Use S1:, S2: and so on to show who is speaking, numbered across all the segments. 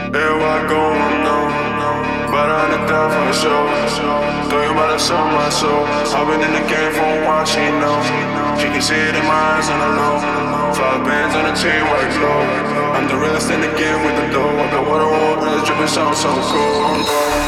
S1: Everywhere I go, I'm known. But I had to die for a show. Thinking about the sell my soul. I've been in the game for a while, she knows. She can see it in my eyes on the low. 5 bands on the chain, white glow. I'm the realest in the game with the dough. I got water on my dripping, sound so cool.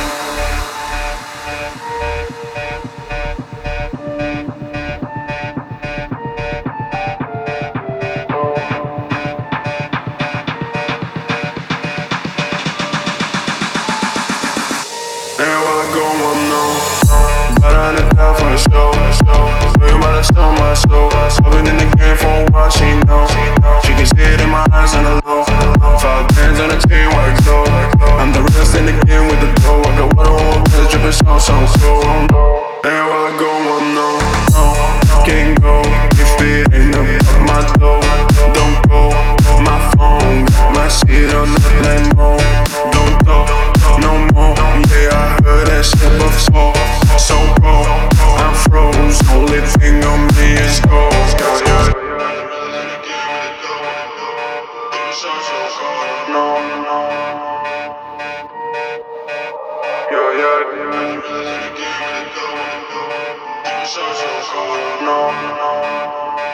S1: Everywhere I go, I'm known. But I had to die for a show. Thinking about the sell my soul. I've been in the game for a while, she knows. She can see it in my eyes on the low. 5 bands on the chain, white glow. I'm the realest in the game with the dough. I got water on my dripping, sound so cool. Everywhere I go, I'm known. Can't go if it ain't up my dough. Don't go, my phone, my shit on the Lambo. Don't go, no more. Yeah, I heard that shit before. So cold, I'm froze. Only thing on me is gold. No, no. Yeah, yeah. No, no.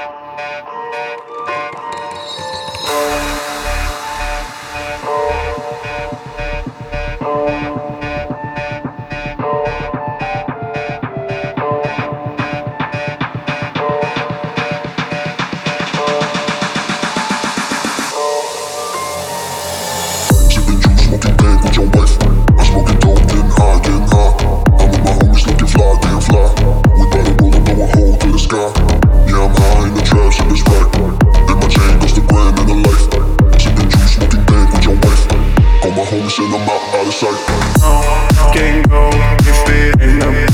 S2: Sipping juice, smoking dank with your wife. I'm smoking dope, getting high, getting high. I'm with my homies looking fly, damn fly. We bout to roll up, blow a hole to the sky. Yeah, I'm high in the trap, shit is right. In my chain goes the gram and the life. Sipping juice, smoking dank with your wife. Call my homies and I'm out of sight.
S1: Can't go if it ain't up